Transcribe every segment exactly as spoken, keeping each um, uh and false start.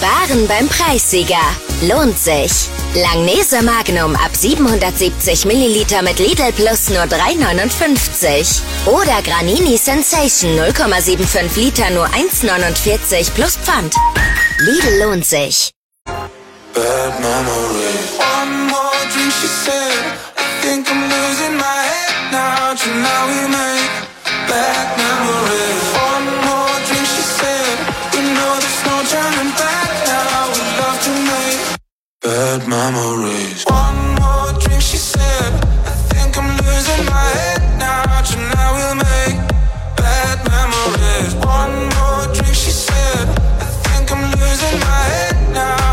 Sparen beim Preissieger. Lohnt sich. Langnese Magnum ab siebenhundertsiebzig Milliliter mit Lidl Plus nur drei neunundfünfzig. Oder Granini Sensation null Komma fünfundsiebzig Liter nur eins neunundvierzig plus Pfand. Lidl lohnt sich. Bad memories. One more drink, she said. I think I'm losing my head now. Tonight we make bad memories. One more drink, she said. We know there's no turning back now. We love to make bad memories. One more drink, she said. I think I'm losing my head now. Tonight we'll make bad memories. One more drink, she said. I think I'm losing my head now.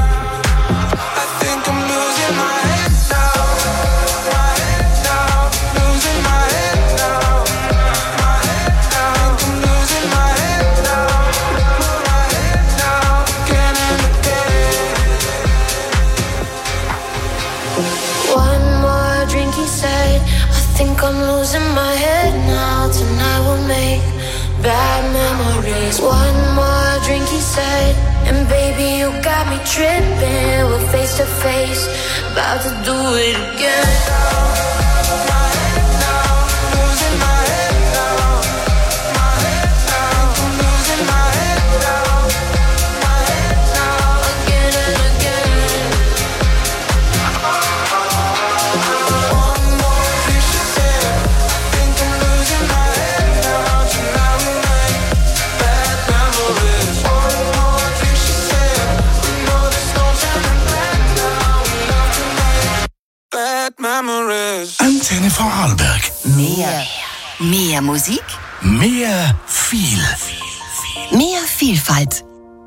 I'm losing my head now. Tonight we'll make bad memories. One more drink, he said. And baby, you got me tripping. We're face to face, about to do it again. Antenne Vorarlberg. Mehr. Mehr Musik. Mehr viel. Mehr Vielfalt.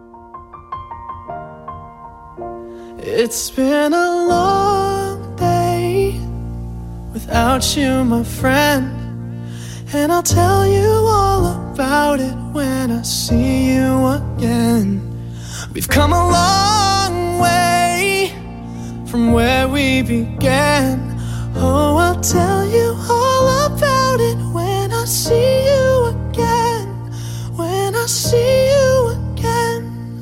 It's been a long day without you, my friend. And I'll tell you all about it when I see you again. We've come a long way from where we began. Oh, I'll tell you all about it when I see you again. When I see you again.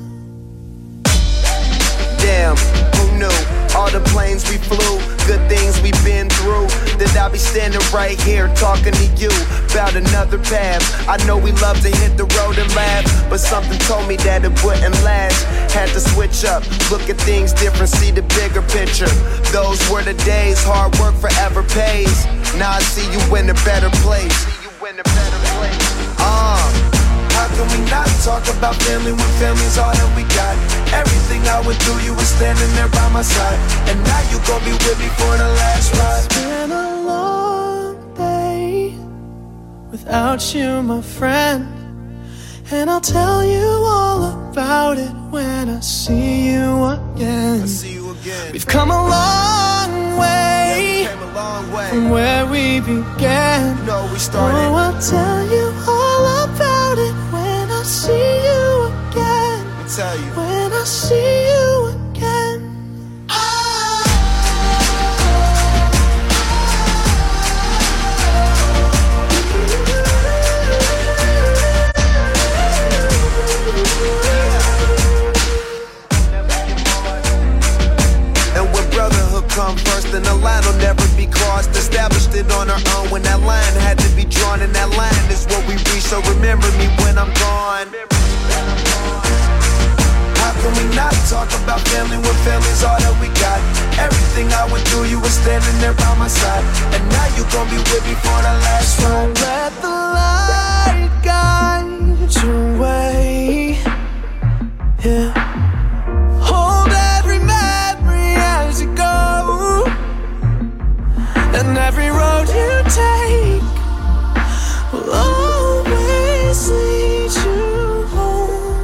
Damn, who knew? All the planes we flew, good things we've been through. That I'll be standing right here talking to you about another path. I know we love to hit the road and laugh, but something told me that it wouldn't last. Had to switch up, look at things different, see the bigger picture. Those were the days, hard work forever pays. Now I see you in a better place. See you in a better place. Uh, how can we not talk about family when family's all that we got? Everything I went through, you were standing there by my side. And now you gon' be with me for the last ride. It's been a long day without you, my friend. And I'll tell you all about it when I see you again. I see you again. We've come a long way, yeah, we came a long way from where we began. You know we started. Oh, I'll tell you all about it when I see you again. I'll tell you. When I see you again. Come first and the line will never be crossed. Established it on our own when that line had to be drawn. And that line is what we reach, so remember me when I'm gone. How can we not talk about family when family's all that we got? Everything I went through, you were standing there by my side. And now you gon' be with me for the last ride. Don't let the light guide your way. Yeah. Hold every memory as you go. And every road you take will always lead you home.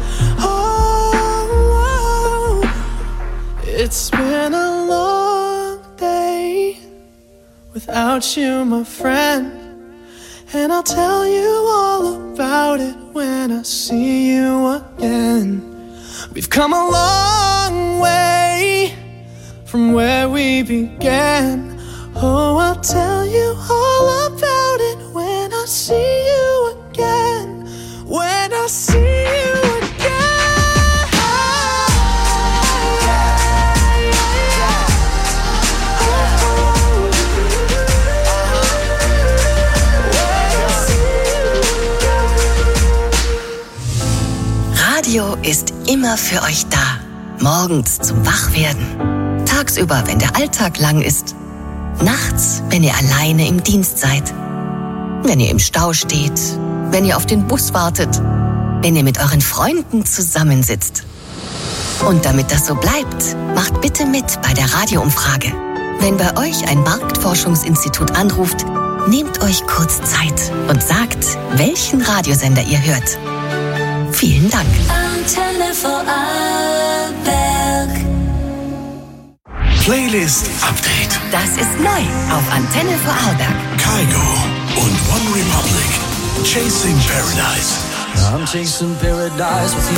Oh, it's been a long day without you, my friend. And I'll tell you all about it when I see you again. We've come a long way from where we began. Oh, I'll tell you all about it when I see you again. When I see you again. Radio ist immer für euch da. Morgens zum Wachwerden. Tagsüber, wenn der Alltag lang ist. Nachts, wenn ihr alleine im Dienst seid. Wenn ihr im Stau steht. Wenn ihr auf den Bus wartet. Wenn ihr mit euren Freunden zusammensitzt. Und damit das so bleibt, macht bitte mit bei der Radioumfrage. Wenn bei euch ein Marktforschungsinstitut anruft, nehmt euch kurz Zeit und sagt, welchen Radiosender ihr hört. Vielen Dank. Antenne Vorarlberg. Playlist Update. Das ist neu auf Antenne Vorarlberg. Kygo und One Republic. Chasing Paradise. I'm chasing paradise with you.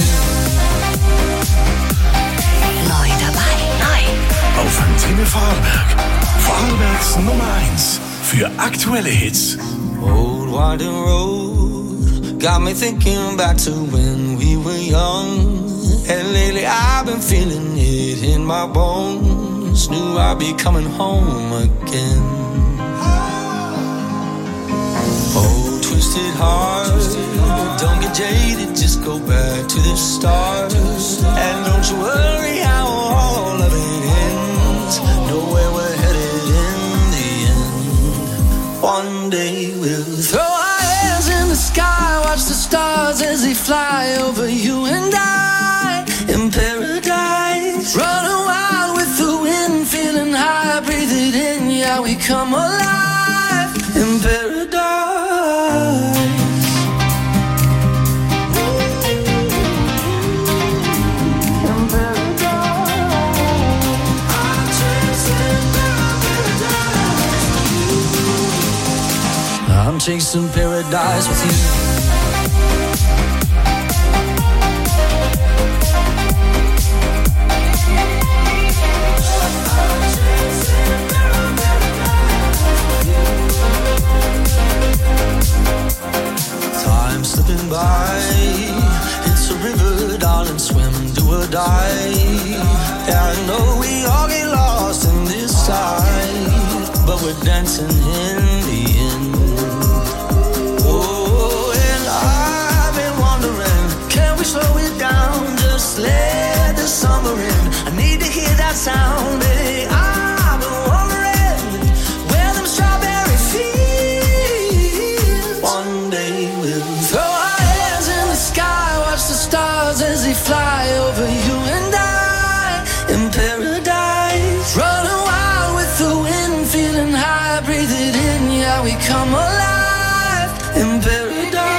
Neu dabei. Neu. Auf Antenne Vorarlberg. Vorarlbergs Nummer eins für aktuelle Hits. Old winding road got me thinking back to when we were young. And lately I've been feeling it in my bones. Knew I'd be coming home again. Oh, twisted heart, don't get jaded, just go back to the start. And don't you worry how all of it ends. Know where we're headed in the end. One day we'll Throw our hands in the sky, watch the stars as they fly over you and I in paradise. Running wild with the wind, feeling high, breathe it in, yeah, we come alive in paradise. I'm chasing paradise with you. Time slipping by, it's a river, darling, swim, do or die. Yeah, I know we all get lost in this life, but we're dancing in the end. Oh, and I've been wondering, can we slow it down, just let the summer in. I need to hear that sound, baby. I've been wondering where them strawberry fields. One day we'll throw our hands in the sky, watch the stars as they fly over you and I in paradise. Running wild with the wind, feeling high, breathe it in, yeah, we come alive in paradise.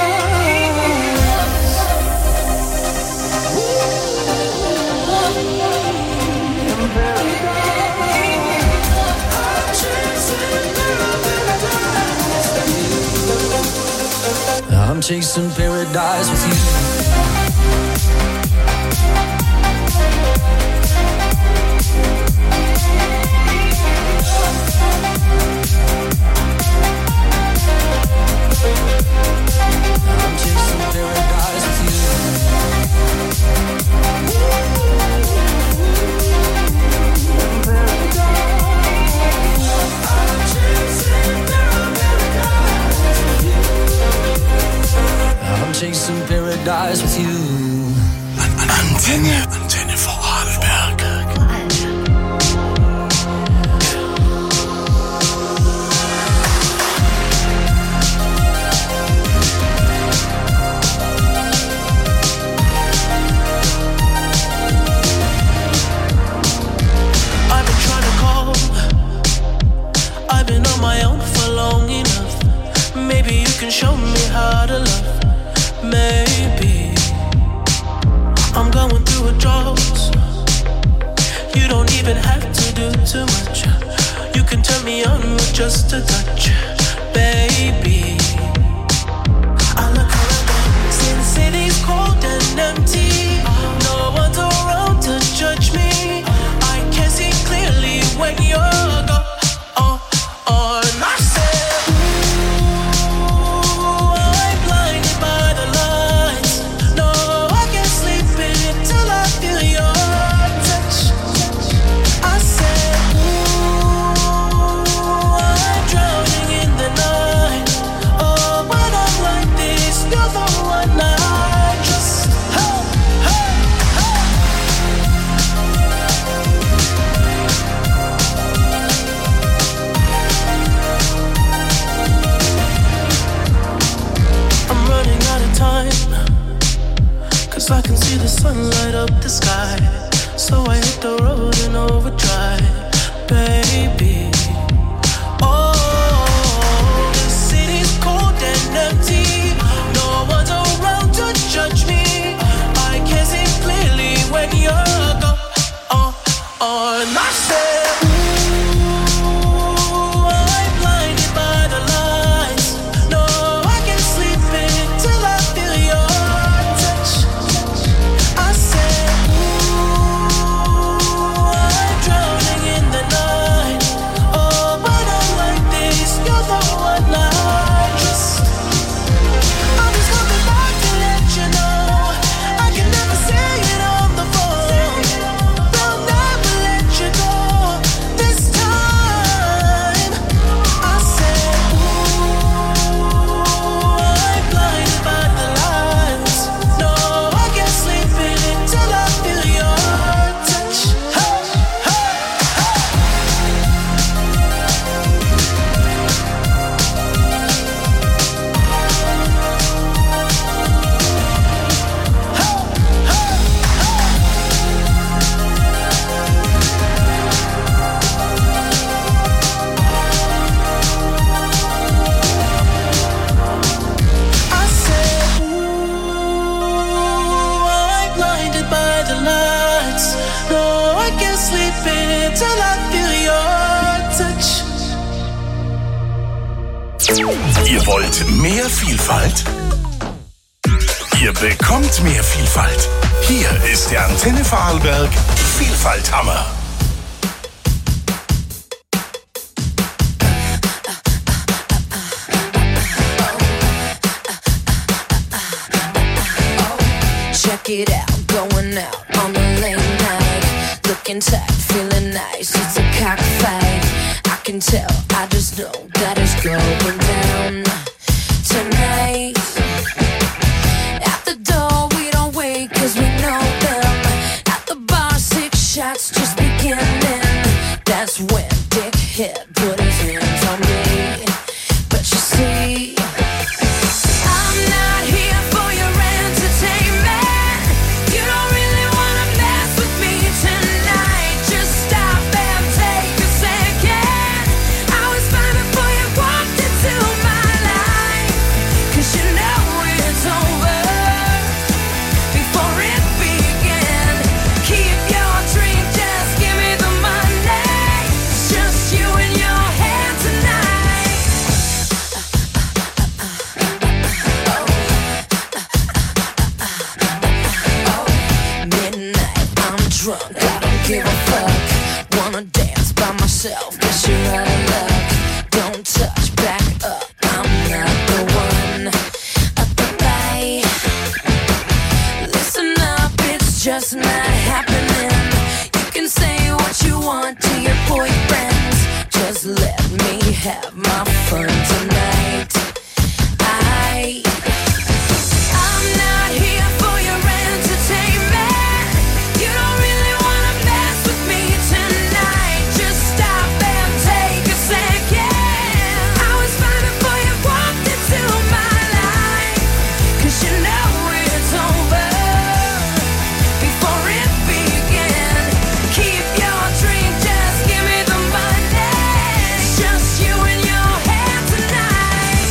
I'm chasing paradise with you. I'm chasing paradise with you. I'm chasing paradise with you. Antenne, Antenne Vorarlberg. I've been trying to call. I've been on my own for long enough. Maybe you can show me how to love. Maybe I'm going through a drought. You don't even have to do too much. You can turn me on with just a touch, baby. I look around, since city's cold and empty. No one's around to judge me. I can see clearly when you're gone. Oh, oh, and I said, ooh, I'm blinded by the lights. No, I can't sleep until I feel your touch. I said, ooh, I'm drowning in the so I can see the sun light up the sky. So I hit the road in overdrive, baby. Oh, the city's cold and empty. No one's around to judge me. I can see clearly when you're gone. Oh, oh, and I said, ooh, I'm blinded by the lights. No, I can't sleep until I feel your touch. I said, ooh, I'm drowning in the night. Oh, but I'm like this, you're the one I trust. I'm just coming back to let you know I can never say it on the phone. They'll never let you go this time. I said, ooh, I'm blinded by the lights. No, I can't sleep in it till I feel your touch. Hey, hey, hey. I said, ooh, I'm blinded by the lights. No, I can't sleep in it till I feel your touch. Ihr wollt mehr Vielfalt? Ihr bekommt mehr Vielfalt. Hier ist der Antenne Vorarlberg Vielfalthammer. Check it out, going out on a late night. Looking tight, feeling nice, it's a cockfight. I can tell, I just know that it's going down tonight. At the door, we don't wait cause we know them. At the bar, six shots just beginning. That's when Dickhead put his hands on me. But you see, I'm not here for your entertainment. You don't really wanna mess with me tonight. Just stop and take a second. I was fine before you walked into my life. Cause you know it's over before it began. Keep your drink, just give me the money. It's just you and your hand tonight. Midnight, I'm drunk, I don't give a fuck. Wanna dance by myself, guess you're out of luck. Don't touch, back up, I'm not the one. Up the bay. Listen up, it's just not happening. You can say what you want to your boyfriends. Just let me have my fun tonight. I I'm not here for your entertainment. You don't really wanna mess with me tonight. Just stop and take a second. I was fine before you walked into my life. Cause you know it's over before it began. Keep your drink, just give me the money. It's just you and your hand tonight.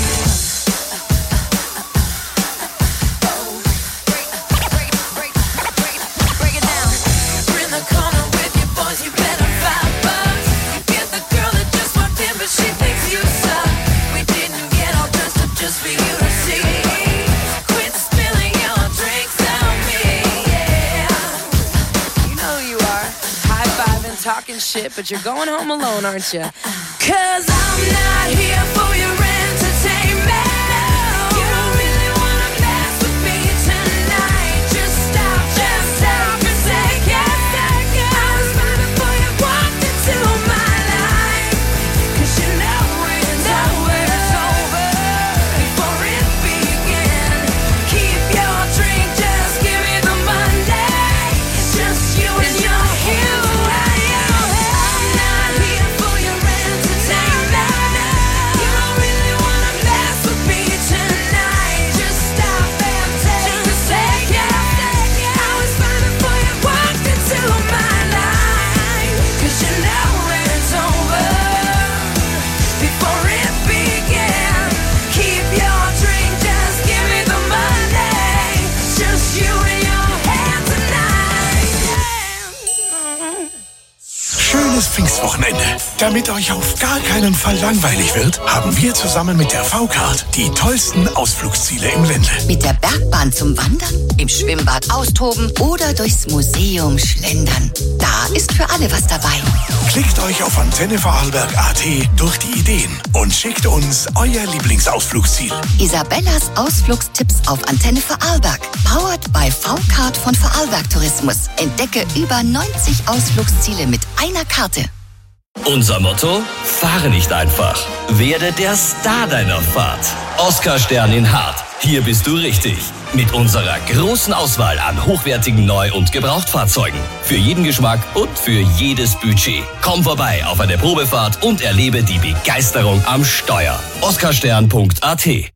Break it down. We're in the corner with your boys, you better five bucks. You get the girl that just walked in, but she thinks you suck. We didn't get all dressed up just for you to see. Quit spilling your drinks on me, yeah. You know who you are. High-fiving, talking shit, but you're going home alone, aren't you? Cause I'm not here for your entertainment. You don't really wanna mess with me tonight. Just stop, just stop and take a second. I was fine before you walked into my life. Cause you know it's over, it's over before it began. Keep your drink, just give me the money. It's just you and your hand. I'm not here for your entertainment. You don't really Wochenende. Damit euch auf gar keinen Fall langweilig wird, haben wir zusammen mit der V-Card die tollsten Ausflugsziele im Ländle. Mit der Bergbahn zum Wandern, im Schwimmbad austoben oder durchs Museum schlendern. Da ist für alle was dabei. Klickt euch auf Antenne Vorarlberg Punkt a t durch die Ideen und schickt uns euer Lieblingsausflugsziel. Isabellas Ausflugstipps auf Antenne Vorarlberg. Powered by V-Card von Vorarlberg Tourismus. Entdecke über neunzig Ausflugsziele mit einer Karte. Unser Motto? Fahre nicht einfach. Werde der Star deiner Fahrt. Oscar-Stern in Hart. Hier bist du richtig. Mit unserer großen Auswahl an hochwertigen Neu- und Gebrauchtfahrzeugen. Für jeden Geschmack und für jedes Budget. Komm vorbei auf eine Probefahrt und erlebe die Begeisterung am Steuer. Oscarstern Punkt a t.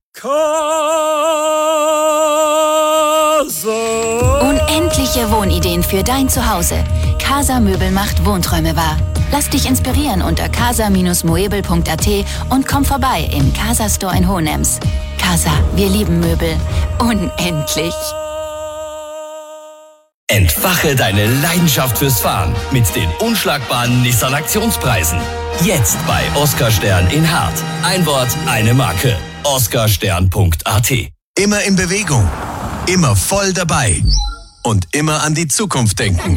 Unendliche Wohnideen für dein Zuhause. Casa Möbel macht Wohnträume wahr. Lass dich inspirieren unter casa moebel punkt a t und komm vorbei im Casa Store in Hohenems. Casa, wir lieben Möbel. Unendlich. Entfache deine Leidenschaft fürs Fahren mit den unschlagbaren Nissan Aktionspreisen. Jetzt bei Oscarstern in Hart. Ein Wort, eine Marke. Oscarstern Punkt a t. Immer in Bewegung, immer voll dabei und immer an die Zukunft denken.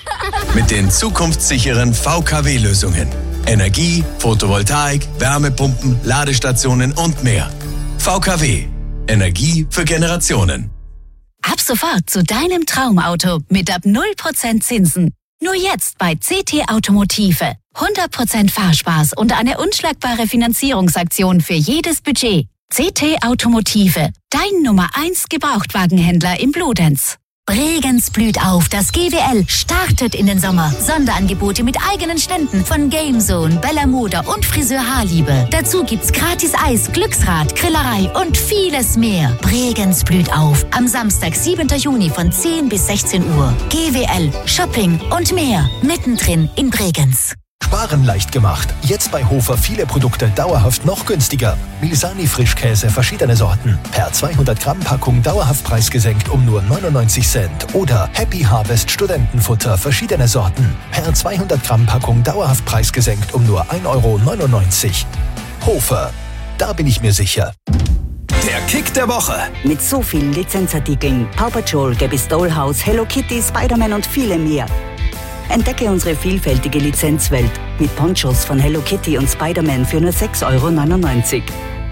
Mit den zukunftssicheren V K W-Lösungen. Energie, Photovoltaik, Wärmepumpen, Ladestationen und mehr. V K W. Energie für Generationen. Ab sofort zu deinem Traumauto mit ab null Prozent Zinsen. Nur jetzt bei C T Automotive. hundert Prozent Fahrspaß und eine unschlagbare Finanzierungsaktion für jedes Budget. C T Automotive, dein Nummer eins Gebrauchtwagenhändler im Bludenz. Bregenz blüht auf, das G W L startet in den Sommer. Sonderangebote mit eigenen Ständen von Gamezone, Bella Moda und Friseur Haarliebe. Dazu gibt's gratis Eis, Glücksrad, Grillerei und vieles mehr. Bregenz blüht auf, am Samstag, siebten Juni von zehn bis sechzehn Uhr. G W L, Shopping und mehr, mittendrin in Bregenz. Sparen leicht gemacht. Jetzt bei Hofer viele Produkte dauerhaft noch günstiger. Milsani Frischkäse verschiedene Sorten. Per zweihundert Gramm Packung dauerhaft preisgesenkt um nur neunundneunzig Cent. Oder Happy Harvest Studentenfutter verschiedene Sorten. Per zweihundert Gramm Packung dauerhaft preisgesenkt um nur ein Euro neunundneunzig. Hofer, da bin ich mir sicher. Der Kick der Woche. Mit so vielen Lizenzartikeln. Paw Patrol, Gabby's Dollhouse, Hello Kitty, Spider-Man und viele mehr. Entdecke unsere vielfältige Lizenzwelt mit Ponchos von Hello Kitty und Spider-Man für nur sechs Euro neunundneunzig.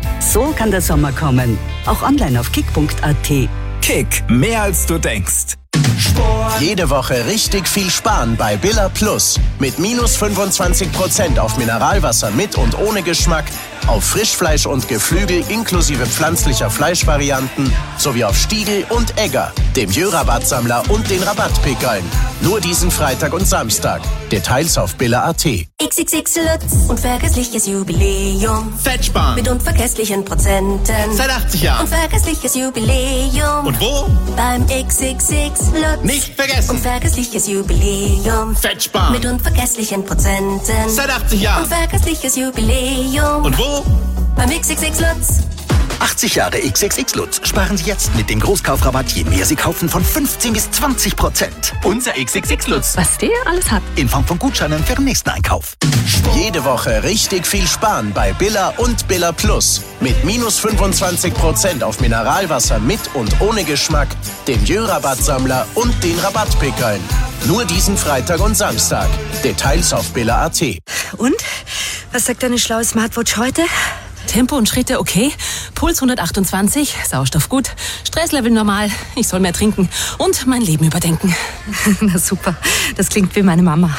So kann der Sommer kommen. Auch online auf kick punkt a t. Kick, mehr als du denkst. Sport. Jede Woche richtig viel sparen bei Billa Plus. Mit minus fünfundzwanzig Prozent auf Mineralwasser mit und ohne Geschmack, auf Frischfleisch und Geflügel inklusive pflanzlicher Fleischvarianten sowie auf Stiegel und Egger, dem Jö-Rabattsammler und den Rabattpickeln. Nur diesen Freitag und Samstag. Details auf billa punkt a t. X X X Lutz, unvergessliches Jubiläum. Fettsparen. Mit unvergesslichen Prozenten. Seit achtzig Jahren. Unvergessliches Jubiläum. Und wo? Beim X X X Lutz. Nicht vergessen. Unvergessliches Jubiläum. Fettsparen. Mit unvergesslichen Prozenten. Seit achtzig Jahren. Unvergessliches Jubiläum. Und wo? Beim X X X Lutz. achtzig Jahre X X X Lutz. Sparen Sie jetzt mit dem Großkaufrabatt, je mehr Sie kaufen, von fünfzehn bis zwanzig Prozent. Unser X X X Lutz. Was der alles hat. In Form von Gutscheinen für den nächsten Einkauf. Jede Woche richtig viel sparen bei Billa und Billa Plus. Mit minus fünfundzwanzig Prozent auf Mineralwasser mit und ohne Geschmack, dem Jö-Rabattsammler und den Rabattpickeln. Nur diesen Freitag und Samstag. Details auf billa punkt a t. Und? Was sagt deine schlaue Smartwatch heute? Tempo und Schritte okay, Puls hundertachtundzwanzig, Sauerstoff gut, Stresslevel normal, ich soll mehr trinken und mein Leben überdenken. Na super, das klingt wie meine Mama.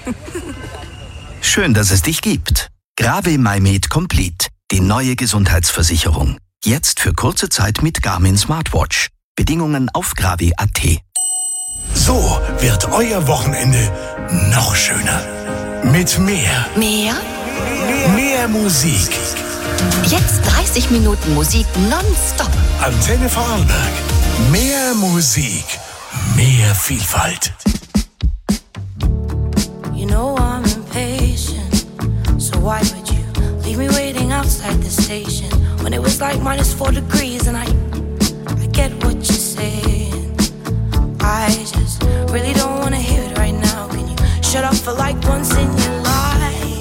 Schön, dass es dich gibt. Grave MyMed Complete, die neue Gesundheitsversicherung. Jetzt für kurze Zeit mit Garmin Smartwatch. Bedingungen auf grave punkt a t. So wird euer Wochenende noch schöner. Mit mehr. Mehr? Mehr Musik. Jetzt dreißig Minuten Musik nonstop. Antenne Vorarlberg. Mehr Musik. Mehr Vielfalt. You know I'm impatient, so why would you leave me waiting outside the station when it was like minus four degrees and I, I get what you're saying. I just really don't wanna hear it right now. Can you shut up for like once in your life?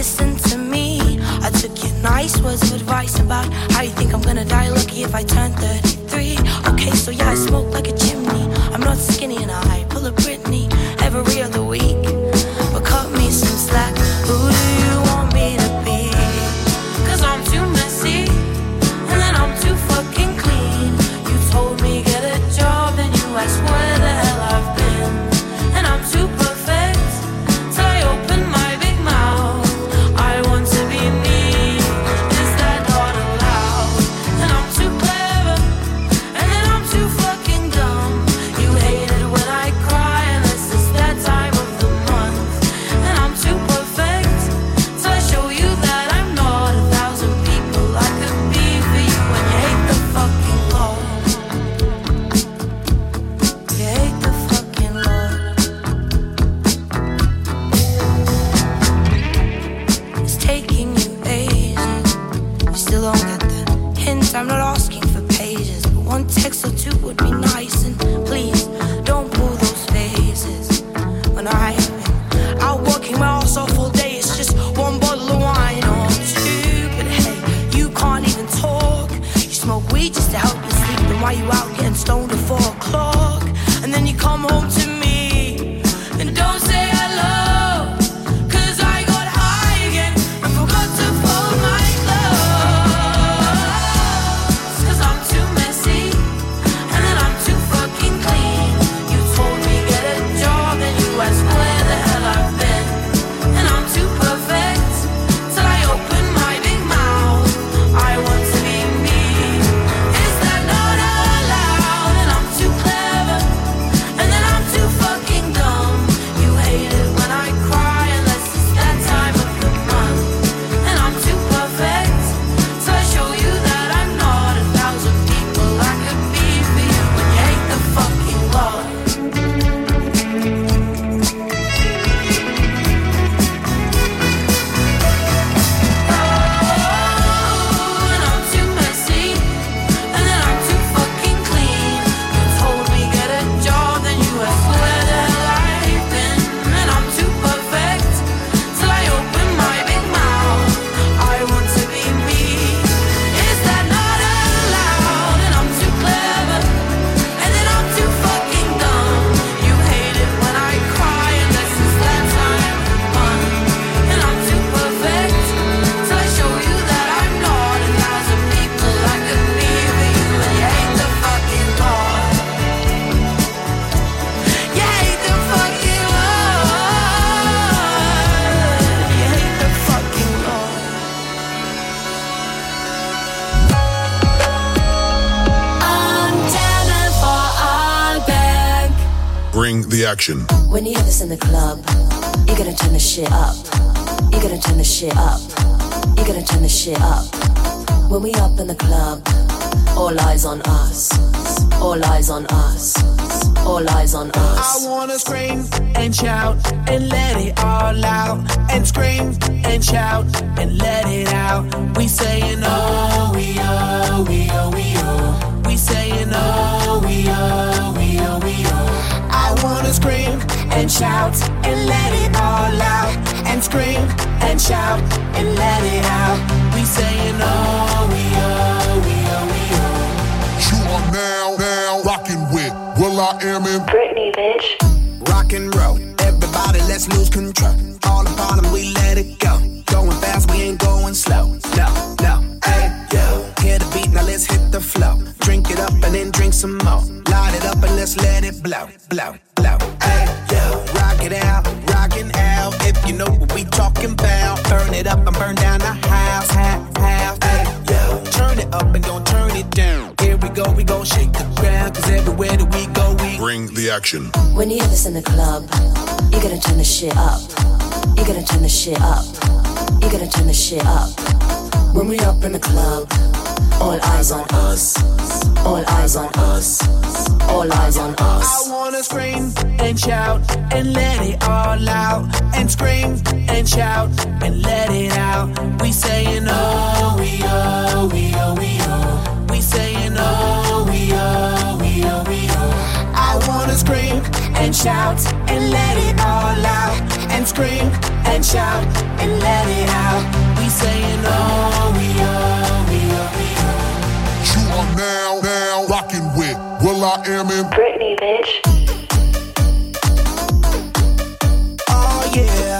listen to me. I took your nice words of advice about how you think I'm gonna die lucky if I turn thirty-three. Okay, so yeah, I smoke like a chimney. I'm not skinny and I pull a Britney every other week. But cut me some slack. Who do you want me to be? Cause I'm too messy and then I'm too fucking clean. You told me get a job and you asked where the hell I've been. And I'm too perfect till I open my big mouth. I want to be me. Is that not allowed? And I'm too clever and then I'm too fucking dumb. You hate it when I cry unless it's that time of the month. And I'm too perfect till I show you that I'm not a thousand people I could be for you. When you hate the fucking Lord, you hate the fucking Lord. It's taking you ages, you still don't get the hint. I'm not asking for pages, but one text or two would be nice. And please don't pull those phases when I've been out working my ass off all day. It's just one bottle of wine or two, but hey, you can't even talk. You smoke weed just to help you sleep. Then why you out getting stoned at four o'clock? And then you come home to me and don't say hello. Cause I got high again and forgot to fold my clothes. Cause I'm too messy and then I'm too fucking clean. You told me get a job and you asked where the hell I've been. And I'm too perfect till I open my big mouth. I want to be me. Is that not allowed? And I'm too clever and then I'm too fucking dumb. You hate it when I cry unless it's that time of the month. And I'm too perfect till I show you that I'm not a thousand people I could be for you. When you hate the fucking Lord, and I'm too messy and then I'm too fucking clean. You told me get a job, then you asked where the hell I've been. And I'm too perfect till I open my big mouth. I want to be me. Is that not allowed? And I'm too clever and then I'm too fucking dumb. You hate it when I cry unless it's that time of the month. And I'm too perfect till I show you that I'm not a thousand people I could be for you. And you hate the fucking Lord. You hate the fucking Lord. You hate the fucking Lord. I'm jamming for our bank. Bring the action. When you hear this in the club, you gotta turn the shit up. You gotta turn the shit up. You gotta turn the shit up. When we up in the club, all eyes on us. All eyes on us. All eyes on us. I wanna scream and shout and let it all out. And scream and shout and let it out. We saying oh, we oh, we oh, we oh. We saying oh, we oh, we oh, we oh. I wanna scream and shout and let it all out. And scream and shout and let it out. We saying oh, we oh, we oh, we oh. You are now, now rocking with Will I Am in Britney, bitch. Rock and roll, everybody let's lose control. All the bottom we let it go. Going fast, we ain't going slow. No, no, hey, yo. Hear the beat, now let's hit the flow. Drink it up and then drink some more. Light it up and let's let it blow, blow, blow. Hey, yo. Rock it out, rockin' out. If you know what we talking about. Burn it up and burn down the house, half, half. Hey, yo. Turn it up and don't turn it down. Here we go, we gon' shake the ground. Cause everywhere that we go, we Bring the action. When you hear this in the club, you gotta turn the shit up. You gotta turn the shit up. You gotta turn the shit up. When we up in the club, all eyes on us. All eyes on us. All eyes on us. I wanna scream and shout and let it all out. And scream and shout and let it out. We saying oh, we oh, we oh, we oh. We saying oh, we oh, we oh, we oh. I wanna scream and shout and let it all out. And scream and and shout and let it out. We saying oh, we oh, we oh, we oh. You are now, now rocking with Will I Am in Britney, bitch. Oh yeah.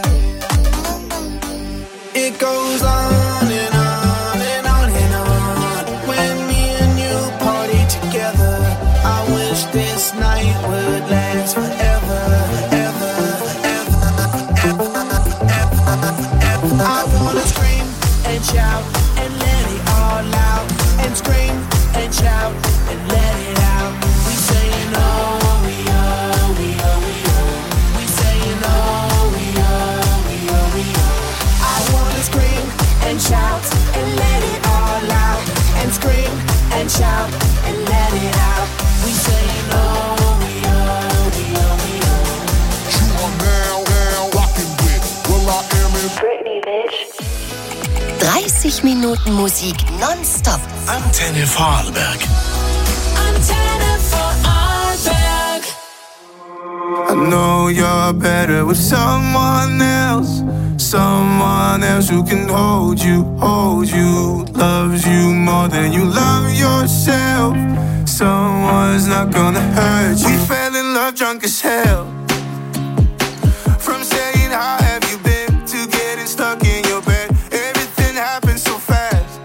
It goes on and on and on and on. When me and you party together, I wish this night would last forever, forever, forever, forever, forever. I wanna scream and shout and let it all out, and scream and shout and let it out. We saying oh, we oh, we oh, we oh. We saying oh, we oh, we oh, we oh. I wanna scream and shout and let it all out, and scream and shout and let it out. We saying oh, we oh, we oh, we oh. You are now, now rocking with Will I Am in Britney, bitch. dreißig Minuten Musik nonstop. Antenne Vorarlberg. Antenne Vorarlberg. I know you're better with someone else, someone else who can hold you, hold you, loves you more than you love yourself. Someone's not gonna hurt you. We fell in love drunk as hell. From saying how have you been to getting stuck in your bed, everything happened so fast.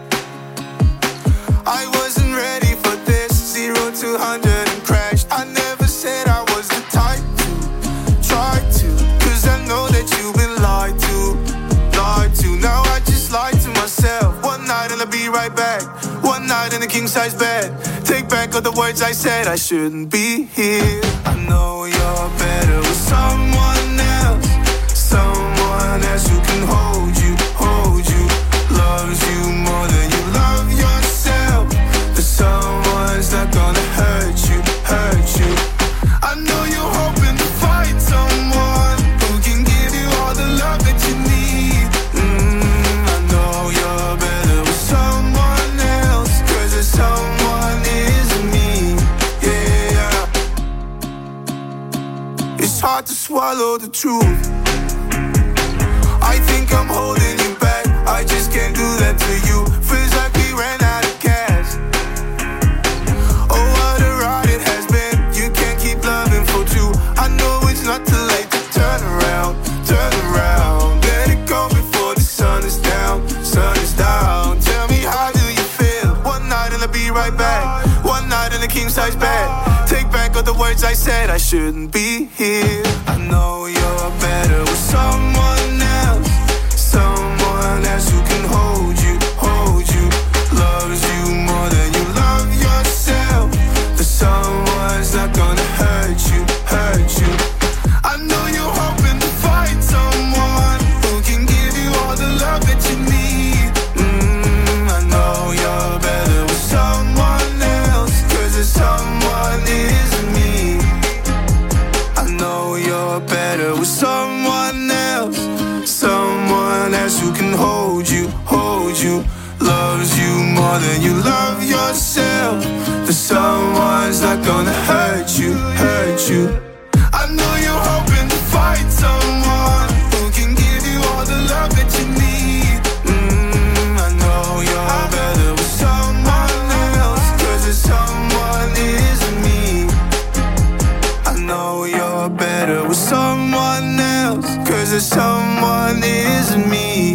I wasn't ready for this, zero to hundred and crashed. I never said I was the type to try to, cause I know that you've been lied to, lied to. Now I just lied to myself. One night and I'll be right back. One night in a king size bed. Take back all the words I said, I shouldn't be here. I know you're better with someone else, someone else who can hold you, hold you, loves you more than you love yourself. But someone's not gonna hurt you, hurt you. I know you're hoping to find someone who can give you all the love that you need. Mm, I know you're better with someone else, cause there's someone isn't me, yeah. It's hard to swallow the truth. I think I'm holding you back, I just can't do that to you. Feels like we ran out of gas. Oh, what a ride it has been. You can't keep loving for two. I know it's not too late to turn around, turn around. Let it go before the sun is down, sun is down. Tell me, how do you feel? One night and I'll be right back. One night in a king size bed. Take back all the words I said, I shouldn't be here. I know you're better with someone else, someone else who can hold you, hold you, loves you more than you love yourself. But someone's not gonna hurt you, hurt you. I know you're hoping to find someone who can give you all the love that you need. Mm, I know you're better with someone else, cause there's someone isn't me. I know you're better with someone else, someone else who can hold you, hold you, loves you more than you love yourself. But someone's not gonna hurt you, hurt you. I know you're hoping to find someone who can give you all the love that you need. Mm, I know you're better with someone else, cause there's someone isn't me. I know you're better with someone else, cause there's someone isn't me.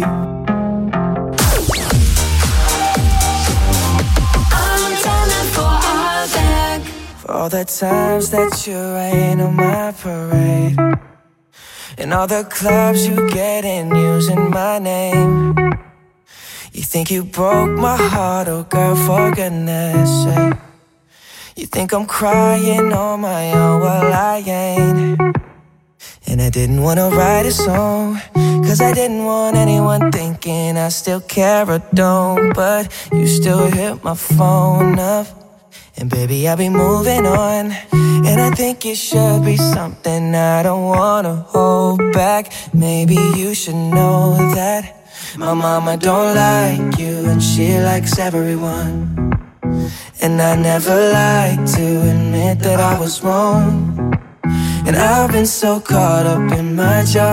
Antenne Vorarlberg. For all the times that you rain on my parade, and all the clubs you get in using my name. You think you broke my heart, oh girl, for goodness sake. You think I'm crying on my own, well I ain't. And I didn't wanna write a song, cause I didn't want anyone thinking I still care or don't. But you still hit my phone up, and baby I'll be moving on. And I think it should be something I don't wanna hold back. Maybe you should know that my mama don't like you, and she likes everyone. And I never like to admit that I was wrong. And I've been so caught up in my job,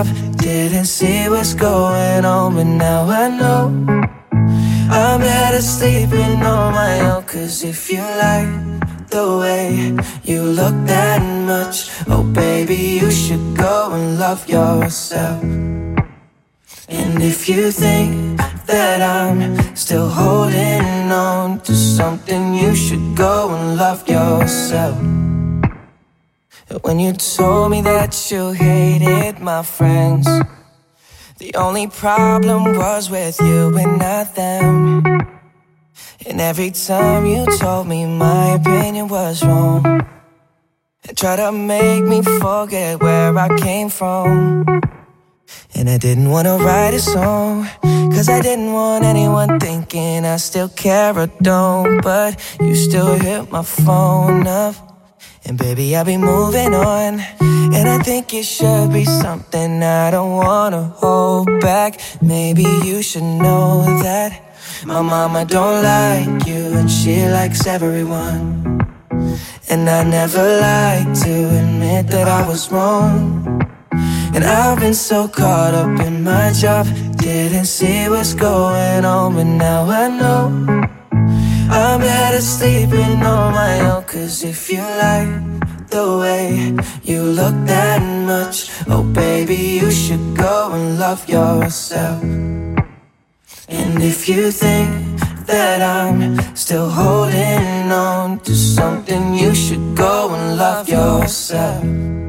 didn't see what's going on, but now I know. I'm better sleeping on my own. Cause if you like the way you look that much, oh baby, you should go and love yourself. And if you think that I'm still holding on to something, you should go and love yourself. When you told me that you hated my friends, the only problem was with you and not them. And every time you told me my opinion was wrong, and tried to make me forget where I came from. And I didn't want to write a song, cause I didn't want anyone thinking I still care or don't. But you still hit my phone up, and baby, I'll be moving on. And I think it should be something I don't wanna hold back. Maybe you should know that my mama don't like you, and she likes everyone. And I never like to admit that I was wrong. And I've been so caught up in my job, didn't see what's going on, but now I know. I'm better sleeping on my own. Cause if you like the way you look that much, oh baby, you should go and love yourself. And if you think that I'm still holding on to something, you should go and love yourself.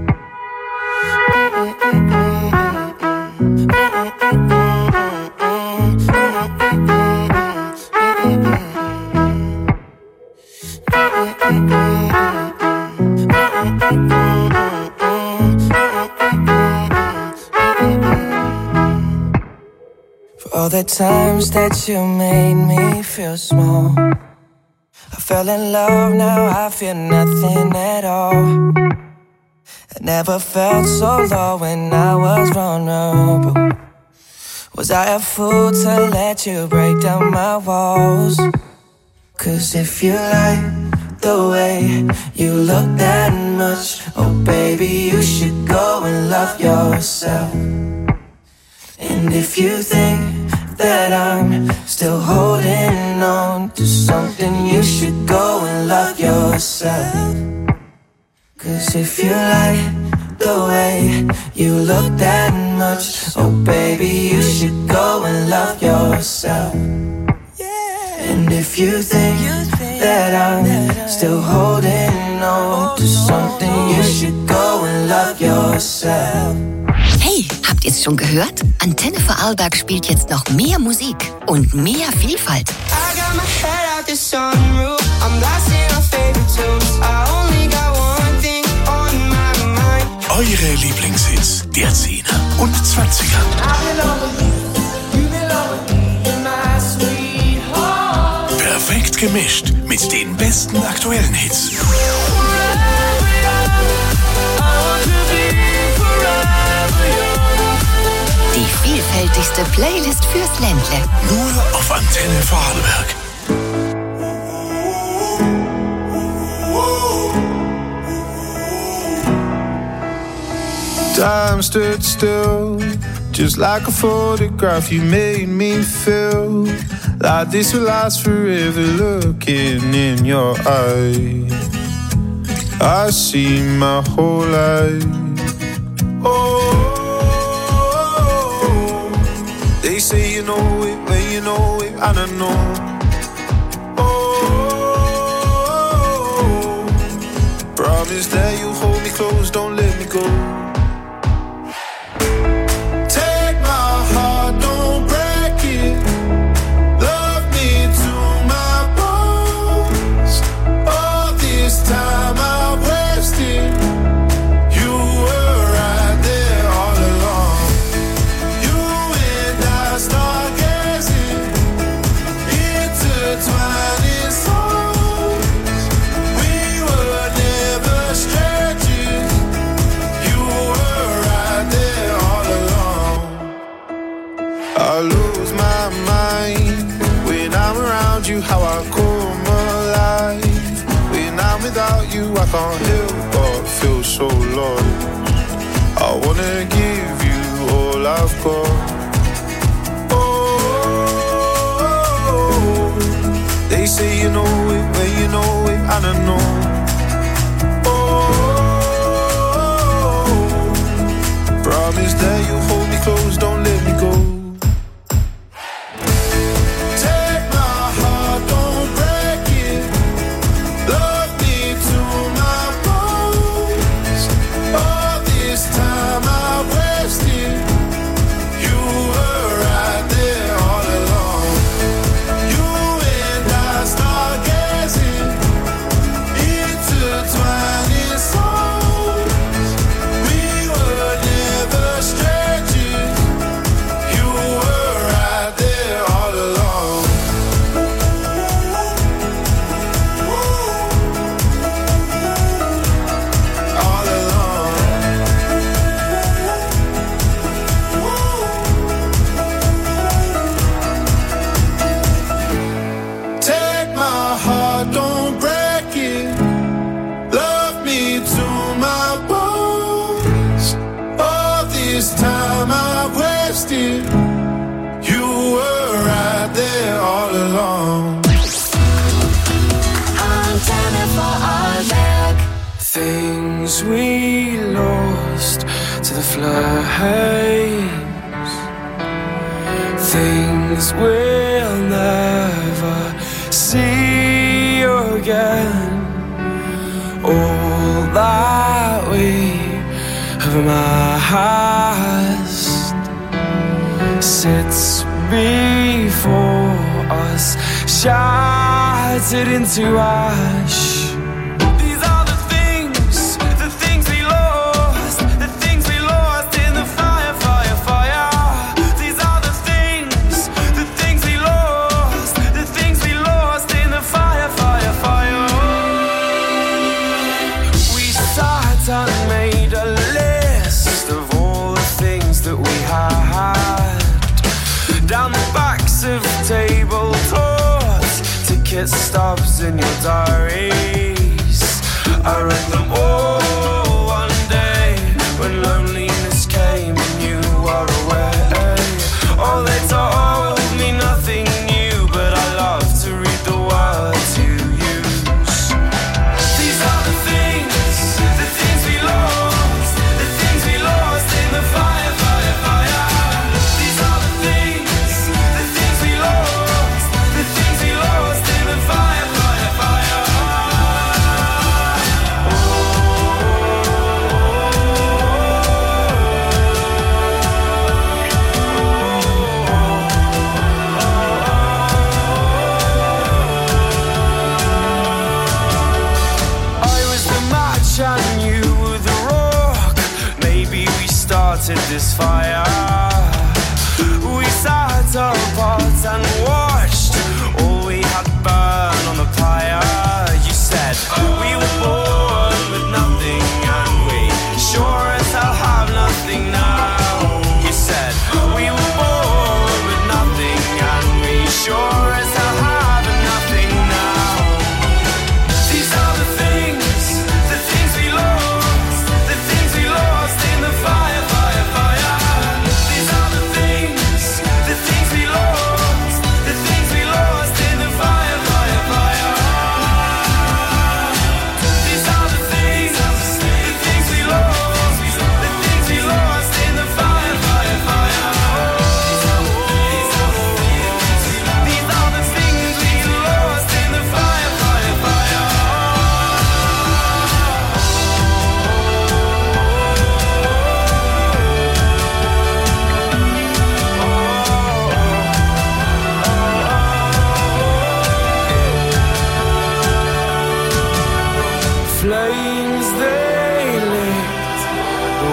For all the times that you made me feel small, I fell in love, now I feel nothing at all. I never felt so low when I was vulnerable. Was I a fool to let you break down my walls? Cause if you like the way you look that much, oh baby, you should go and love yourself. And if you think that I'm still holding on to something, you should go and love yourself. Cause if you like the way you look that much, oh baby, you should go and love yourself. And if you think that I'm still holding on to something, you should go and love yourself. Hey, habt ihr's schon gehört? Antenne Vorarlberg spielt jetzt noch mehr Musik und mehr Vielfalt. I got my head out the sunroof, I'm blasting our favorite tunes. I only got one thing on my mind. Eure Lieblingshits der Zehner und Zwanziger. Perfekt gemischt mit den besten aktuellen Hits. Die vielfältigste Playlist fürs Ländle. Nur auf Antenne Vorarlberg. Time stood still, just like a photograph. You made me feel like this will last forever. Looking in your eyes, I see my whole life. Oh, they say you know it when you know it, and I know. Oh, promise that you'll hold me close, don't let me go. I can't help but feel so lost. I wanna give you all I've got. Oh, they say you know it when you know it, and I know. Oh, promise that you hold me close, don't let me go. Things we lost to the flames, things we'll never see again. All that we have amassed sits before us, shattered into ash. Stubs in your diaries, I read them all one day when loneliness came and you were away. Oh, they told me nothing new, but I love to read the words you use. These are the things, the things we lost, the things we lost in the fire, fire, fire. These are the things, the things we lost, the things we lost in the fire, fire, fire. I was the match and you were the rock. Maybe we started this fire. We sat apart and watched all we had burn on the pyre. You said we were born with nothing and we sure as hell have nothing now. You said we were born with nothing and we sure as hell have nothing now. These are the things, the things we lost, the things we lost in the fire, fire, fire. These are the things, the things we lost, the things we lost in the fire, fire, fire. These are the things, the things we lost, the things we lost in the fire, fire, fire. These are the things we lost in the fire, fire, fire. Flames they lit the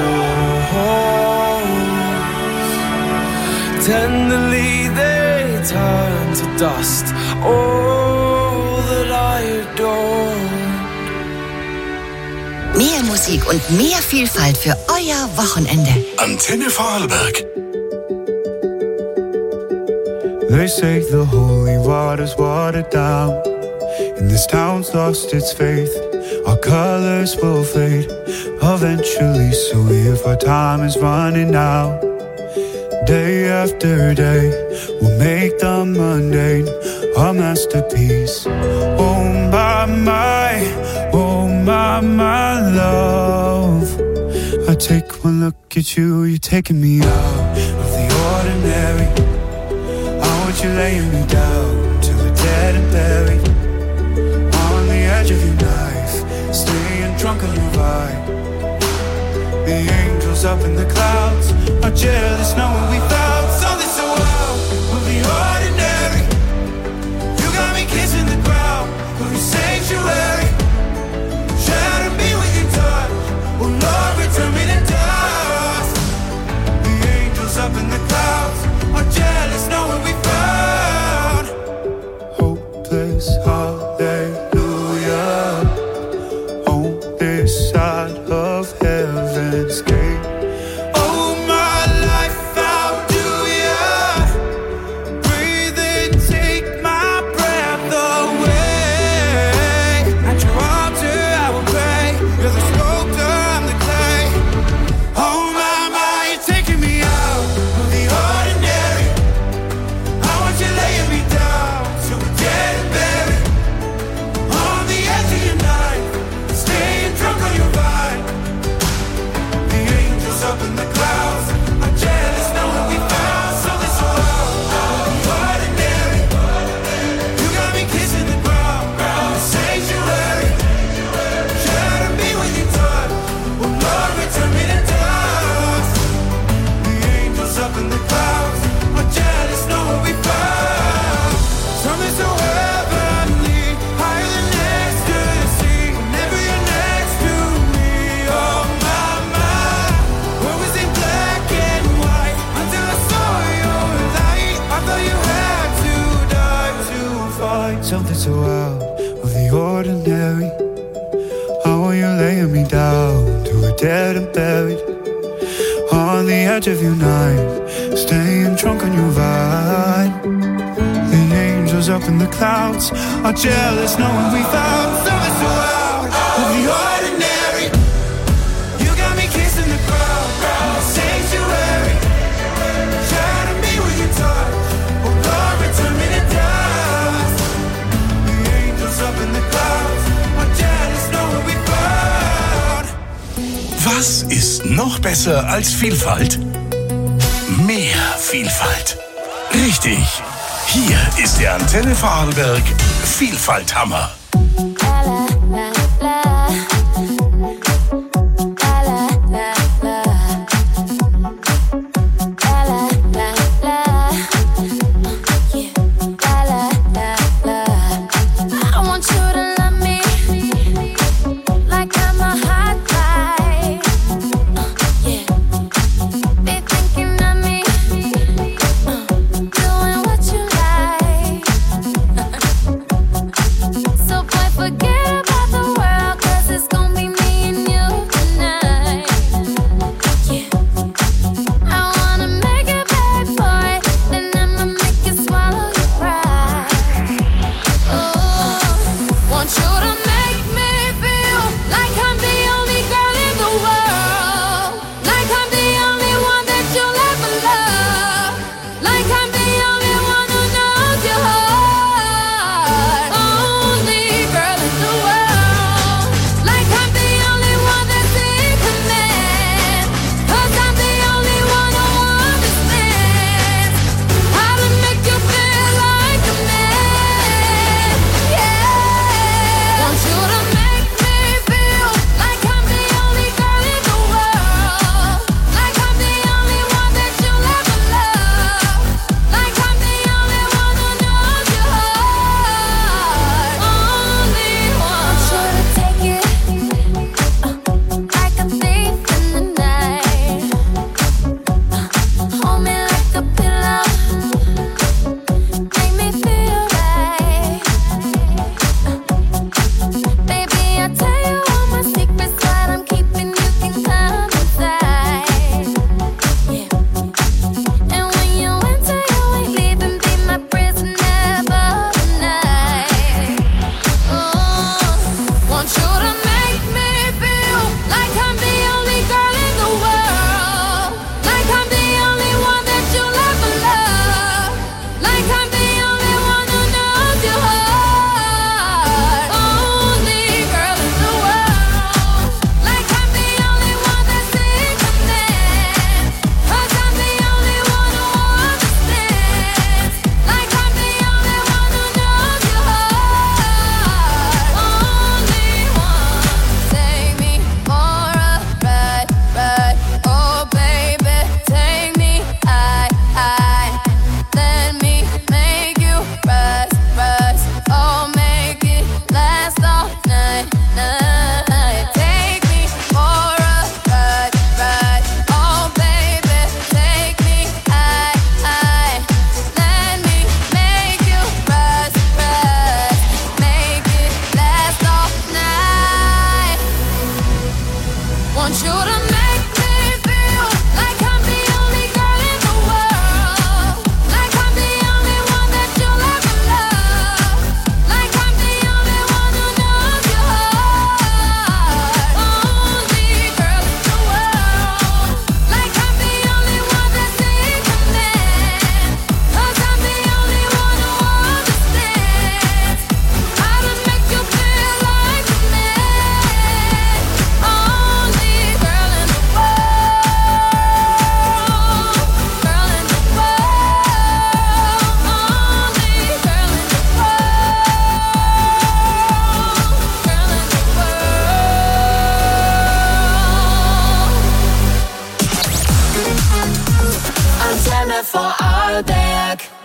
walls, tenderly they turned to dust all that I adored. Mehr Musik und mehr Vielfalt für euer Wochenende. Antenne Vorarlberg. They say the holy water's watered down, and this town's lost its faith. Our colors will fade eventually, so if our time is running out, Day after day, we'll make the mundane a masterpiece. Oh my, my, oh my, my love. I take one look at you, you're taking me out of the ordinary. I want you laying me down till we're dead and buried. On the edge of your knife, staying drunk on your vibe. The angels up in the clouds are jealous knowing we found something so wild. We'll be ordinary. You got me kissing the ground. We'll be sanctuary. Shatter me with your touch. Oh Lord, return me to dust. The angels up in the clouds are jealous knowing we found hopeless hallelujah on this side of heaven's gate. Oh my life, how do ya breathe and take my breath away? At your altar I will pray. You're the sculptor, I'm the clay. Oh my, my, you're taking me out of the ordinary. I want you laying me down till we're dead and buried. On the edge of your knife, staying drunk on your vine. The angels up in the clouds are jealous knowing we found something so loud. The ordinary. You got me kissing the ground. The sanctuary. Shatter me with your touch. Oh Lord, return me to dust. The angels up in the clouds are jealous knowing we found something so heavenly, higher than ecstasy. Whenever you're next to me, oh my, my. What was in black and white until I saw your light? I thought you had to die to find something so out of the ordinary. How are you laying me down to a dead and buried? On the edge of your knife, staying drunk on your vine. The angels up in the clouds are jealous knowing we found something so out of the ordinary. You got me kissing the ground, the sanctuary. Shatter me with your touch. Oh Lord, return me to dust. The angels up in the clouds are jealous knowing we found. Was ist noch besser als Vielfalt? Mehr Vielfalt. Richtig. Hier ist der Antenne Vorarlberg Vielfalthammer. I want you to love me like I'm a hot guy. Yeah, be thinking of me, doing what you like. So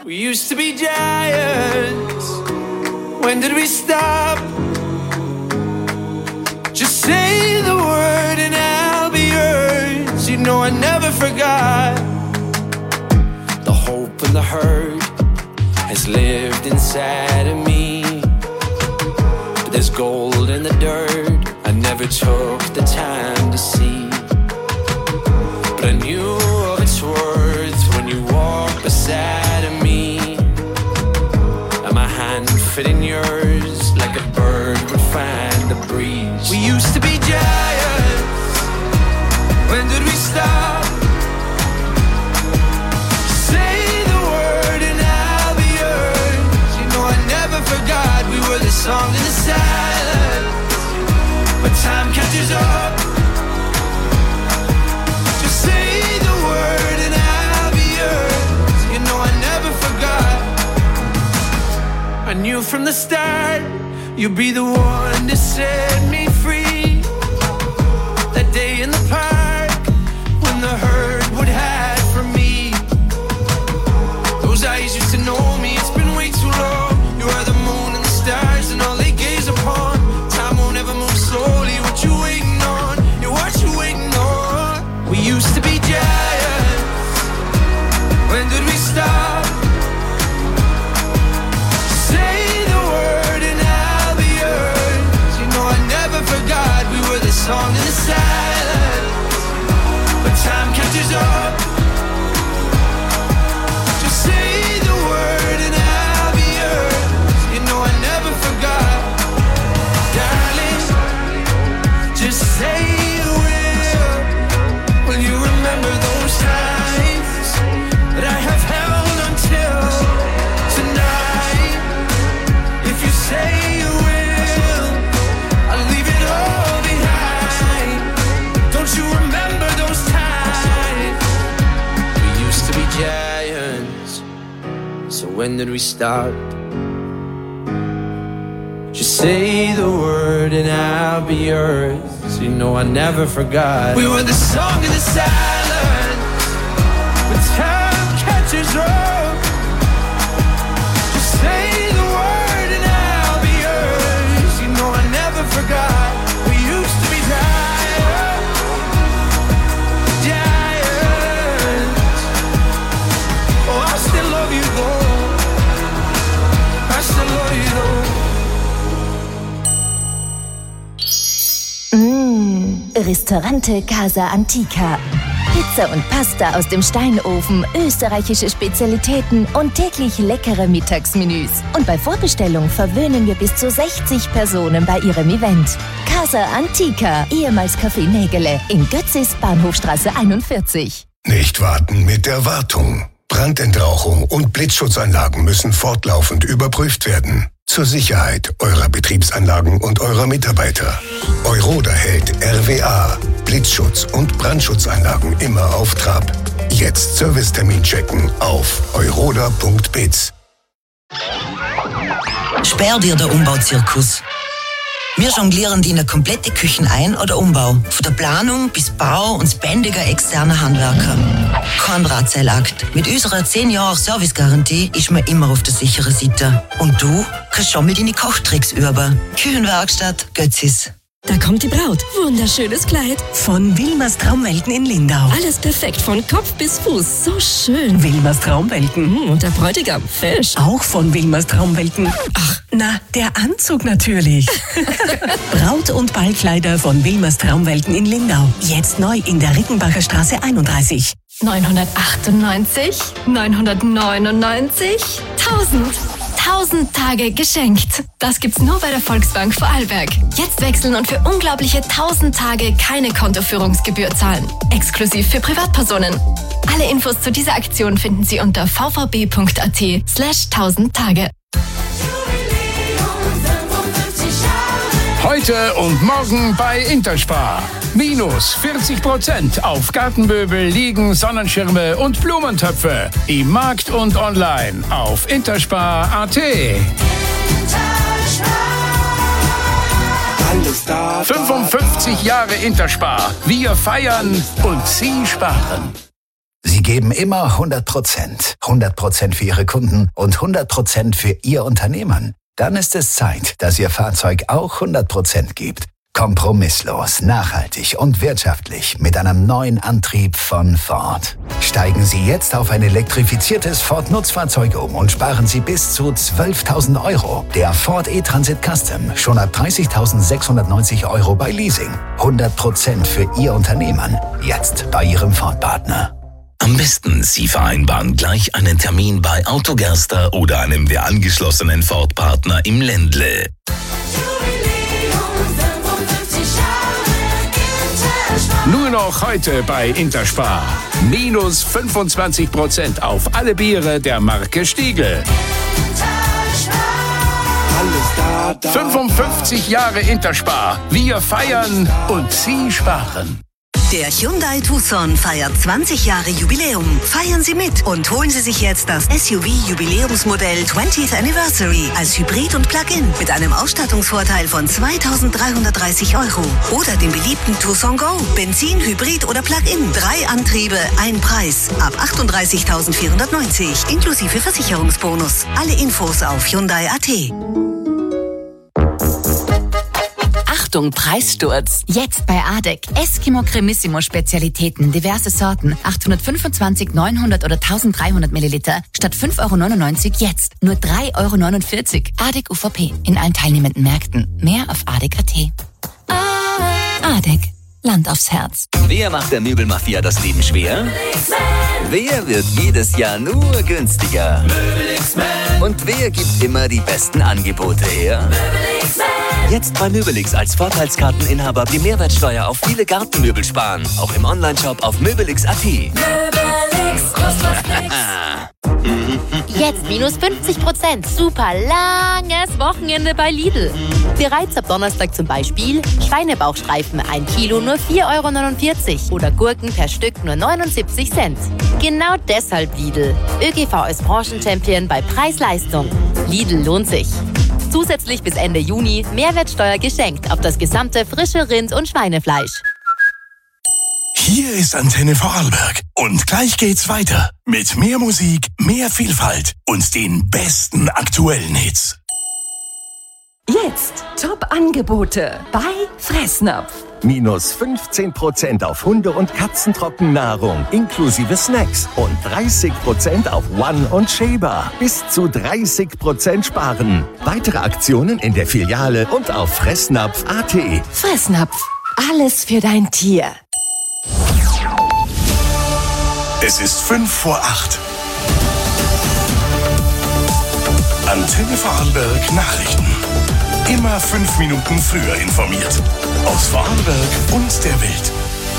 We used to be giants. When did we stop? Just say the word and I'll be yours. You know I never forgot. The hope and the hurt has lived inside of me. But there's gold in the dirt I never took the time to see. But I knew of its worth when you walked beside of me. And my hand fit in yours like a bird would find a breeze. We used to be giants. When did we stop? Say the word and I'll be yours. You know I never forgot we were the song in the silence. But time catches up. Just say the word and I'll be yours. You know I never forgot. I knew from the start you'd be the one to set me free. That day in the park when the herd would hide from me. Those eyes used to know me, it's been way too long. You are the moon and the stars and all they gaze upon. Time won't ever move slowly, what you waiting on? Yeah, what you waiting on? We used to be giants. When did we stop? Song in the silence, but time catches up. Just say the word and I'll be yours. You know I never forgot, darling. Just say you will. Will you remember those times that I have held until tonight? If you say you will, I'll leave it all. Don't you remember those times? We used to be giants. So when did we start? Just say the word and I'll be yours. You know I never forgot. We were the song in the silence. When time catches up. Just say the word and I'll be yours. You know I never forgot. We used to be giants. Mmh, Ristorante Casa Antica. Pizza und Pasta aus dem Steinofen, österreichische Spezialitäten und täglich leckere Mittagsmenüs. Und bei Vorbestellung verwöhnen wir bis zu sechzig Personen bei ihrem Event. Casa Antica, ehemals Café Nägele, in Götzis, Bahnhofstraße einundvierzig. Nicht warten mit der Wartung. Brandentrauchung und Blitzschutzanlagen müssen fortlaufend überprüft werden. Zur Sicherheit eurer Betriebsanlagen und eurer Mitarbeiter. Euroda hält R W A, Blitzschutz und Brandschutzanlagen immer auf Trab. Jetzt Servicetermin checken auf euroda punkt biz. Sperr dir der Umbauzirkus. Wir jonglieren die in eine komplette Küchen-Ein- oder Umbau. Von der Planung bis Bau und das bändiger externer Handwerker. Kein Drahtseilakt. Mit unserer zehn Jahre Servicegarantie ist man immer auf der sicheren Seite. Und du kannst schon mit deine Kochtricks üben. Küchenwerkstatt Götzis. Da kommt die Braut. Wunderschönes Kleid. Von Wilmers Traumwelten in Lindau. Alles perfekt, von Kopf bis Fuß. So schön. Wilmers Traumwelten. Und der Bräutigam, fesch. Auch von Wilmers Traumwelten. Ach, na, der Anzug natürlich. Braut- und Ballkleider von Wilmers Traumwelten in Lindau. Jetzt neu in der Rickenbacher Straße einunddreißig. neunhundertachtundneunzig, neunhundertneunundneunzig, tausend. tausend Tage geschenkt. Das gibt's nur bei der Volksbank Vorarlberg. Jetzt wechseln und für unglaubliche tausend Tage keine Kontoführungsgebühr zahlen. Exklusiv für Privatpersonen. Alle Infos zu dieser Aktion finden Sie unter v v b punkt a t slash tausend Tage. Heute und morgen bei Interspar. Minus vierzig Prozent auf Gartenmöbel, Liegen, Sonnenschirme und Blumentöpfe. Im Markt und online auf interspar punkt a t. fünfundfünfzig Jahre Interspar. Wir feiern und Sie sparen. Sie geben immer hundert Prozent. hundert Prozent für Ihre Kunden und hundert Prozent für Ihr Unternehmen. Dann ist es Zeit, dass Ihr Fahrzeug auch hundert Prozent gibt. Kompromisslos, nachhaltig und wirtschaftlich mit einem neuen Antrieb von Ford. Steigen Sie jetzt auf ein elektrifiziertes Ford-Nutzfahrzeug um und sparen Sie bis zu zwölftausend Euro. Der Ford E-Transit Custom schon ab dreißigtausendsechshundertneunzig Euro bei Leasing. hundert Prozent für Ihr Unternehmen. Jetzt bei Ihrem Ford-Partner. Am besten, Sie vereinbaren gleich einen Termin bei Autogerster oder einem der angeschlossenen Ford-Partner im Ländle. Nur noch heute bei Interspar. Minus fünfundzwanzig Prozent auf alle Biere der Marke Stiegl. fünfundfünfzig Jahre Interspar. Wir feiern und Sie sparen. Der Hyundai Tucson feiert zwanzig Jahre Jubiläum. Feiern Sie mit und holen Sie sich jetzt das S U V-Jubiläumsmodell zwanzigste Anniversary als Hybrid und Plug-in mit einem Ausstattungsvorteil von zweitausenddreihundertdreißig Euro. Oder den beliebten Tucson Go. Benzin, Hybrid oder Plug-in. Drei Antriebe, ein Preis. Ab achtunddreißigtausendvierhundertneunzig inklusive Versicherungsbonus. Alle Infos auf Hyundai Punkt A T. Achtung, Preissturz. Jetzt bei Adek. Eskimo Cremissimo Spezialitäten, diverse Sorten. achthundertfünfundzwanzig, neunhundert oder dreizehnhundert Milliliter. Statt fünf Euro neunundneunzig jetzt nur drei Euro neunundvierzig. Adek U V P. In allen teilnehmenden Märkten. Mehr auf adek Punkt A T. Adek. Land aufs Herz. Wer macht der Möbelmafia das Leben schwer? Wer wird jedes Jahr nur günstiger? Und wer gibt immer die besten Angebote her? Jetzt bei Möbelix als Vorteilskarteninhaber die Mehrwertsteuer auf viele Gartenmöbel sparen. Auch im Onlineshop auf möbelix Punkt A T. Möbelix, kostet nix. Jetzt minus fünfzig Prozent. Super langes Wochenende bei Lidl. Bereits ab Donnerstag zum Beispiel Schweinebauchstreifen ein Kilo nur vier Euro neunundvierzig oder Gurken per Stück nur neunundsiebzig Cent. Genau deshalb Lidl. ÖGV als Branchenchampion bei Preis-Leistung. Lidl lohnt sich. Zusätzlich bis Ende Juni Mehrwertsteuer geschenkt auf das gesamte frische Rind- und Schweinefleisch. Hier ist Antenne Vorarlberg und gleich geht's weiter mit mehr Musik, mehr Vielfalt und den besten aktuellen Hits. Jetzt Top-Angebote bei Fressnapf. Minus fünfzehn Prozent auf Hunde- und Katzentrockennahrung inklusive Snacks und dreißig Prozent auf One und Shaber. Bis zu dreißig Prozent sparen. Weitere Aktionen in der Filiale und auf fressnapf Punkt A T. Fressnapf. Alles für dein Tier. Es ist fünf vor acht. Antenne Vorarlberg Nachrichten. Immer fünf Minuten früher informiert. Aus Vorarlberg und der Welt.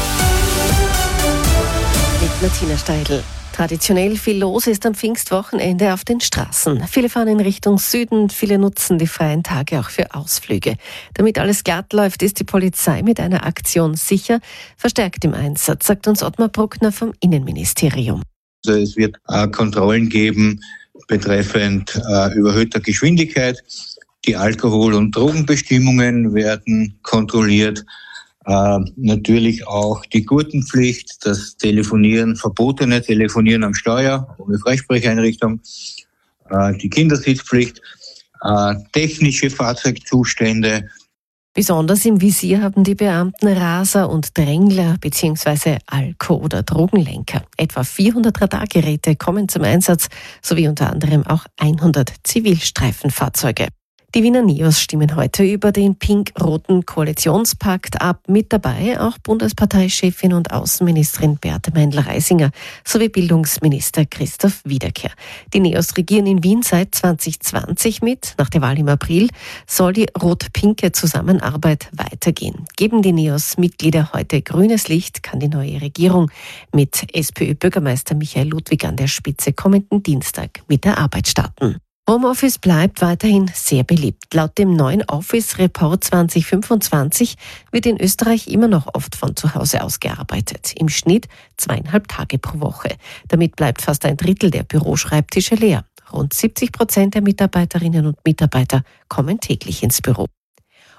Mit Martina Steidl. Traditionell viel los ist am Pfingstwochenende auf den Straßen. Viele fahren in Richtung Süden, viele nutzen die freien Tage auch für Ausflüge. Damit alles glatt läuft, ist die Polizei mit einer Aktion sicher verstärkt im Einsatz, sagt uns Ottmar Bruckner vom Innenministerium. Also es wird äh, Kontrollen geben betreffend äh, überhöhter Geschwindigkeit. Die Alkohol- und Drogenbestimmungen werden kontrolliert. Äh, natürlich auch die Gurtenpflicht, das Telefonieren, verbotene Telefonieren am Steuer ohne Freisprecheinrichtung, äh, die Kindersitzpflicht, äh, technische Fahrzeugzustände. Besonders im Visier haben die Beamten Raser und Drängler bzw. Alko- oder Drogenlenker. Etwa vierhundert Radargeräte kommen zum Einsatz, sowie unter anderem auch hundert Zivilstreifenfahrzeuge. Die Wiener Neos stimmen heute über den pink-roten Koalitionspakt ab. Mit dabei auch Bundesparteichefin und Außenministerin Beate Meindl-Reisinger sowie Bildungsminister Christoph Wiederkehr. Die Neos regieren in Wien seit zwanzig zwanzig mit. Nach der Wahl im April soll die rot-pinke Zusammenarbeit weitergehen. Geben die Neos-Mitglieder heute grünes Licht, kann die neue Regierung mit SPÖ-Bürgermeister Michael Ludwig an der Spitze kommenden Dienstag mit der Arbeit starten. Homeoffice bleibt weiterhin sehr beliebt. Laut dem neuen Office-Report zwanzig fünfundzwanzig wird in Österreich immer noch oft von zu Hause aus gearbeitet. Im Schnitt zweieinhalb Tage pro Woche. Damit bleibt fast ein Drittel der Büroschreibtische leer. Rund siebzig Prozent der Mitarbeiterinnen und Mitarbeiter kommen täglich ins Büro.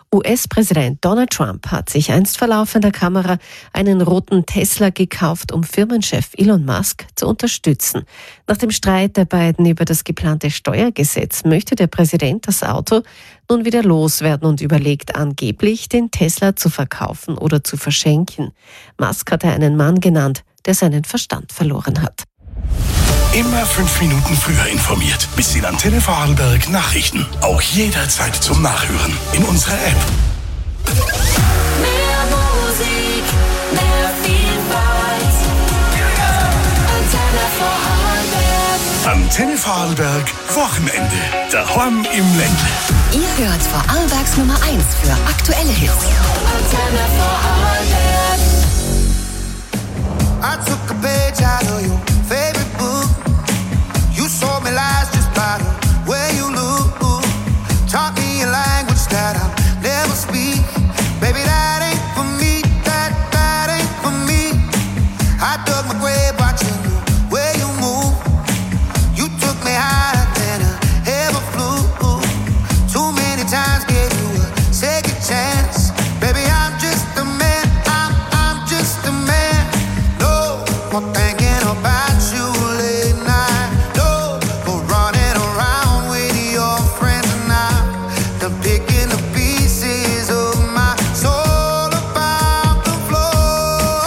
U S-Präsident Donald Trump hat sich einst vor laufender Kamera einen roten Tesla gekauft, um Firmenchef Elon Musk zu unterstützen. Nach dem Streit der beiden über das geplante Steuergesetz möchte der Präsident das Auto nun wieder loswerden und überlegt angeblich, den Tesla zu verkaufen oder zu verschenken. Musk hat einen Mann genannt, der seinen Verstand verloren hat. Immer fünf Minuten früher informiert. Bis in Antenne Vorarlberg Nachrichten. Auch jederzeit zum Nachhören in unserer App. Mehr Musik, mehr Vielfalt. Antenne Vorarlberg. Antenne Vorarlberg Wochenende. Daheim im Ländle. Ihr hört Vorarlbergs Nummer eins für aktuelle Hits. Antenne Vorarlberg. I took a page out of your favorite book. You sold me lies just by the way you look. Taught me a language that I'll never speak. Baby, that ain't for me, that, that ain't for me. I dug my grave watching the way you move. You took me higher than I ever flew. Too many times gave you a second chance. Baby, I'm just a man, I'm, I'm just a man. No more thinking about you late night. No more running around with your friends and I'm done picking the pieces of my soul about the floor.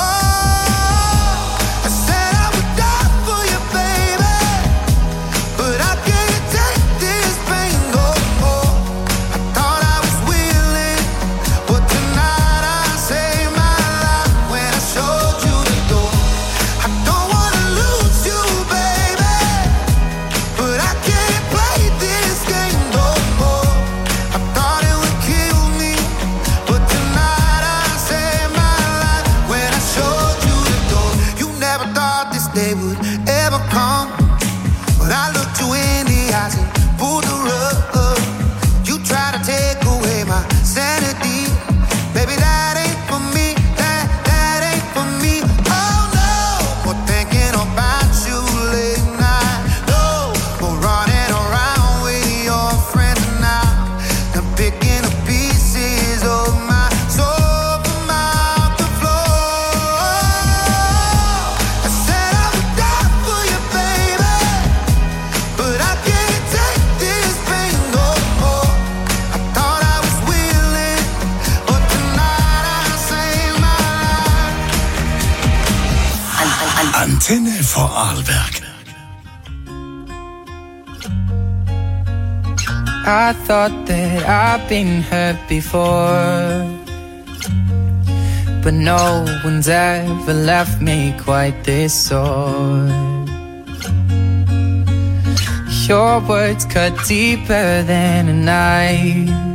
I said I would die for you, baby, but I can't take this pain no more. I thought I was willing, but tonight I saved my life when I showed you the door. I don't wanna lose you, baby, but I can't play this game no more. I thought it would kill me, but tonight I saved my life when I showed you the door. You never thought this day would ever come, but I looked you in the eyes and pulled the rug. You tried to take away my sanity. Baby, that ain't for me, that, that ain't for me. Oh no, more thinking about you late night. No, more running around with your friends and now I'm picking the pieces of my soul from out the floor. I said I would die for you, baby, but I can't take this pain no more. I thought I was willing, but tonight I saved my life. Antenne Vorarlberg. I thought that I've been hurt before, but no one's ever left me quite this sore. Your words cut deeper than a knife,